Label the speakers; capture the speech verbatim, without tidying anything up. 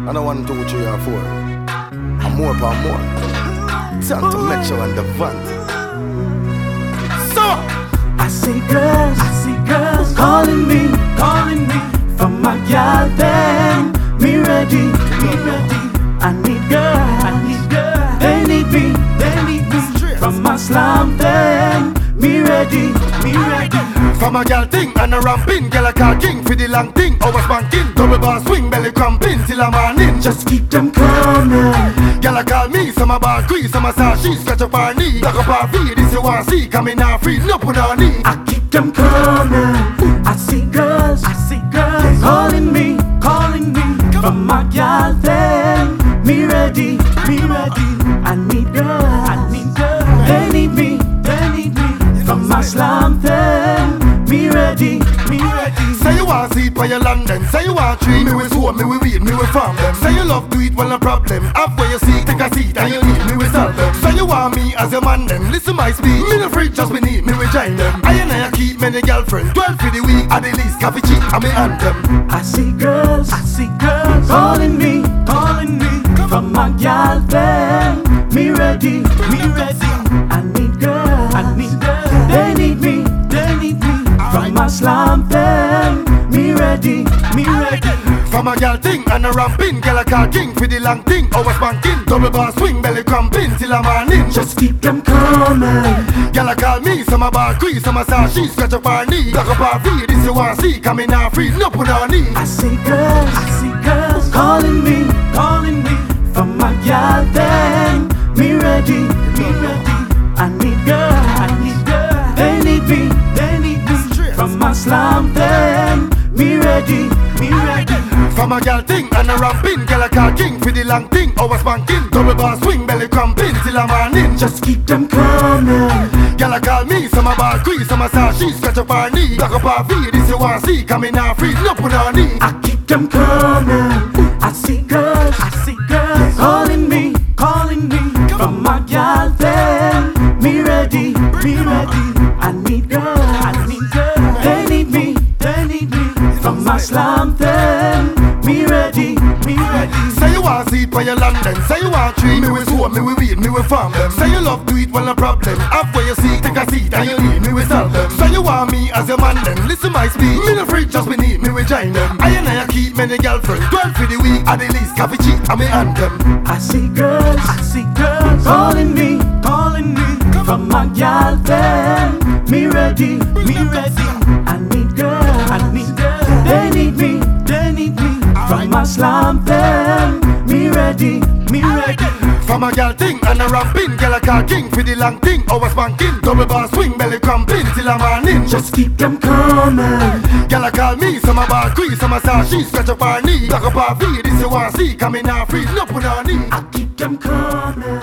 Speaker 1: And a one, two, three, or four. And more for more. Santa Metro and the Vant. So
Speaker 2: I see girls, I see girls calling me, calling me from my gal then. Me ready, me ready. I need girls, I need girls. They need me, they need me from my slum then. Me ready, me ready.
Speaker 1: from a gal thing and a ramping, gal a call king for the long thing. Always banking, double bar swing, belly cramping till a morning.
Speaker 2: Just keep them coming.
Speaker 1: Gal a call me, some a bar crease, some a saw she scratch up her knee. Lock up her feet, this you want see, coming now free, no put her knee.
Speaker 2: I keep them coming. I see girls, I see girls calling me, calling me from my gal then. Me ready, me ready. I need girls, I need girls. They need me, they need me from my slum then. Me ready, me ready.
Speaker 1: Say you want see it by your London. Say you want tree, me with sword, me with weed, me with farm them. Say you love to eat, well no problem. Halfway you seek, take a seat and you need me with solve them. Say you want me as a man then. Listen my speech, me no freak, just me need me with join them. I and I keep many girlfriends, twelve for the week, at the least coffee cheap and me anthem.
Speaker 2: I see girls, I see girls calling me, calling me from my gal then. Me ready, me ready. I need girls, I need girls. They need me, they need me from my slum then. Me ready, me ready.
Speaker 1: From a gal thing and a ramping, gal a call king for the long thing. Always banking, double bar swing, belly cramping till a morning.
Speaker 2: Just keep them coming.
Speaker 1: Gal a call me, some a bar crease, some a saw she scratch up her knee. Lock up her feet, this you want see, coming now free, no put her knee.
Speaker 2: I see girls, I see girls calling me, calling me from my gal then. Me ready, me ready. I need girls, I need girls. They need me, they need me from my slum then. Me ready, me ready.
Speaker 1: From a gal thing and a ramping, gal a call king for the long thing. Always banking, double bar swing, belly cramping till a morning.
Speaker 2: Just keep them coming.
Speaker 1: Gal a call me, some a bar crease, some a saw she scratch up her knee. Lock up her feet, this you want see, coming now free, no put her knee.
Speaker 2: I keep them coming. I see girls, I see girls calling me, calling me from my gal then. Me ready, me ready. I need girls, I need girls. They need me, they need me from my slum then. Me ready, me ready.
Speaker 1: Say you want see it by your London. Say you want tree, me with sword, me with weed, me with farm them. Say you love to eat, well no problem. Halfway you seek, take a seat and you need me with solve them. Say you want me as a man then. Listen my speech, me no freak, just me need me with join them. I and I keep many girlfriends, twelve for the week, at the least coffee cheap and me anthem.
Speaker 2: I see girls, I see girls calling me, calling me from my gal then. Me ready, me ready. I need girls, I need girls. They need me, they need me from my slum then. Me ready, me ready.
Speaker 1: From a gal thing and a ramping, gal a call king for the long thing. Always banking, double bar swing, belly cramping till a morning.
Speaker 2: Just keep them coming.
Speaker 1: Gal a call me, some a bar crease, some a saw she scratch up her knee. Lock up her feet, this you want see, coming now free, no put her knee.
Speaker 2: I keep them coming.